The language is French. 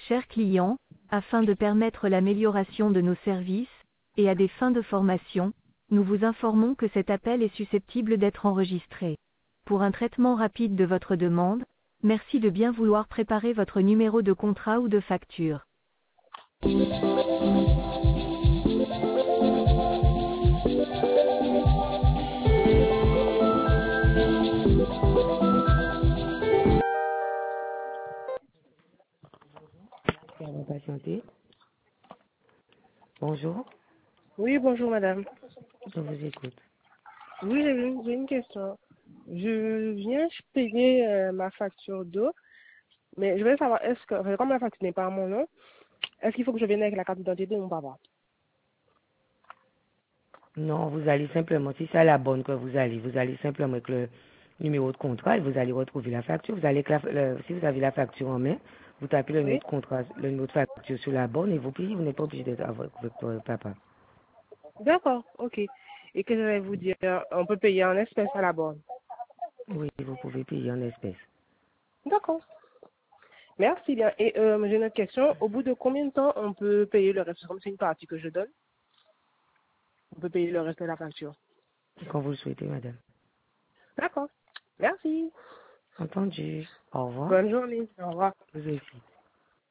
Chers clients, afin de permettre l'amélioration de nos services, et à des fins de formation, nous vous informons que cet appel est susceptible d'être enregistré. Pour un traitement rapide de votre demande, merci de bien vouloir préparer votre numéro de contrat ou de facture. On va patienter. Bonjour, Oui, bonjour madame. je vous écoute. Oui, j'ai une question. Je viens payer ma facture d'eau, mais je voulais savoir, est-ce que, enfin, comme la facture n'est pas à mon nom, est-ce qu'il faut que je vienne avec la carte d'identité de mon papa? Non, vous allez simplement, si c'est à la bonne que vous allez simplement avec le numéro de contrat et vous allez retrouver la facture. Vous allez, si vous avez la facture en main, vous tapez le numéro Oui. de contrat, le numéro de facture sur la bonne et vous payez. Vous n'êtes pas obligé d'être avec votre papa. D'accord, ok. Et que je vais vous dire, on peut payer en espèces à la borne. Oui, vous pouvez payer en espèces. D'accord. Merci bien. Et j'ai une autre question. Au bout de combien de temps on peut payer le reste? Comme c'est une partie que je donne, on peut payer le reste de la facture. Quand vous le souhaitez, madame. D'accord. Merci. Entendu. Au revoir. Bonne journée. Au revoir. Vous aussi.